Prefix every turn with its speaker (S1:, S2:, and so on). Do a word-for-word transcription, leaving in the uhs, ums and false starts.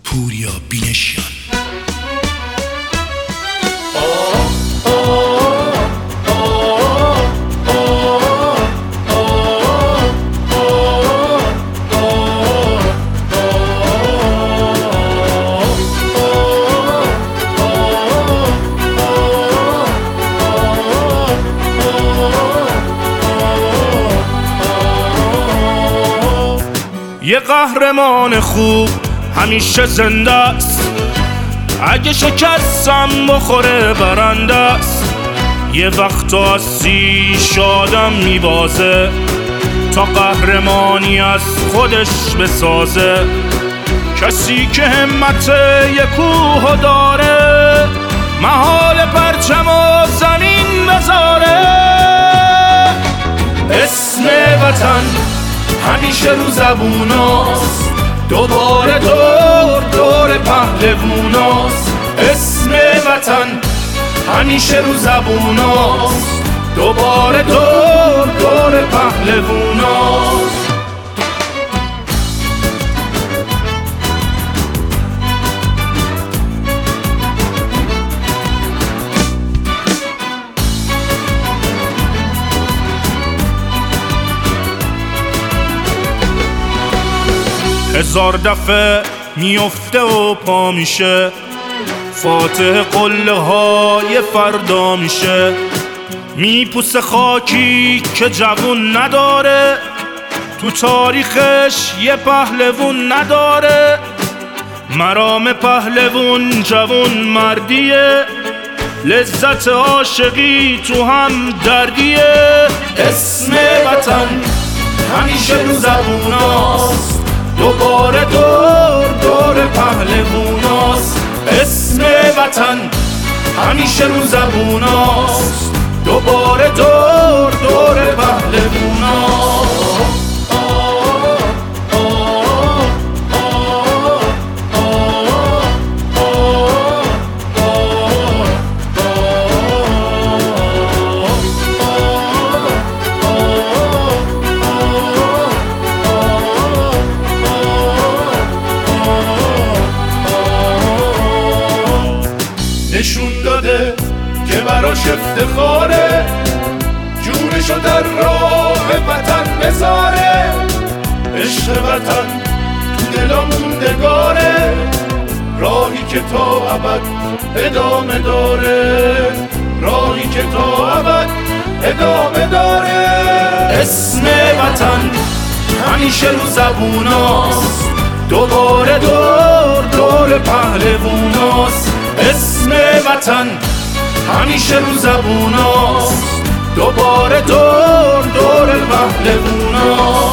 S1: پوریا بینشیان.
S2: یه قهرمان خوب همیشه زنده است، اگه شکستم بخوره برنده است. یه وقت هستی شادم میبازه تا قهرمانی از خودش بسازه. کسی که همت یه کوه داره، محال پرچم و زمین بذاره. اسم وطن همیشه رو زبوناست، دوباره دور دور پهلووناست. اسم وطن همیشه رو زبوناست، دوباره دور دور پهلووناست. هزار دفعه میفته و پا میشه، فاتح قله های فردا میشه. میپوسه خاکی که جوون نداره، تو تاریخش یه پهلوون نداره. مرام پهلوون جوون مردیه، لذت عاشقی تو هم دردیه. اسم وطن همیشه رو زبوناست، دوباره دور دور پهلووناست. اسم وطن همیشه رو زبوناست، دوباره دور دور پهلووناست. نشون داده که براش افتخاره، جونشو در راه وطن بذاره. عشق وطن تو دلا موندگاره، راهی که تا ابد ادامه داره. راهی که تا ابد ادامه داره. اسم وطن همیشه رو زبوناست، دوباره دور دور پهلووناست. اسم وطن همیشه رو زبوناست، دوباره دور دور پهلووناست.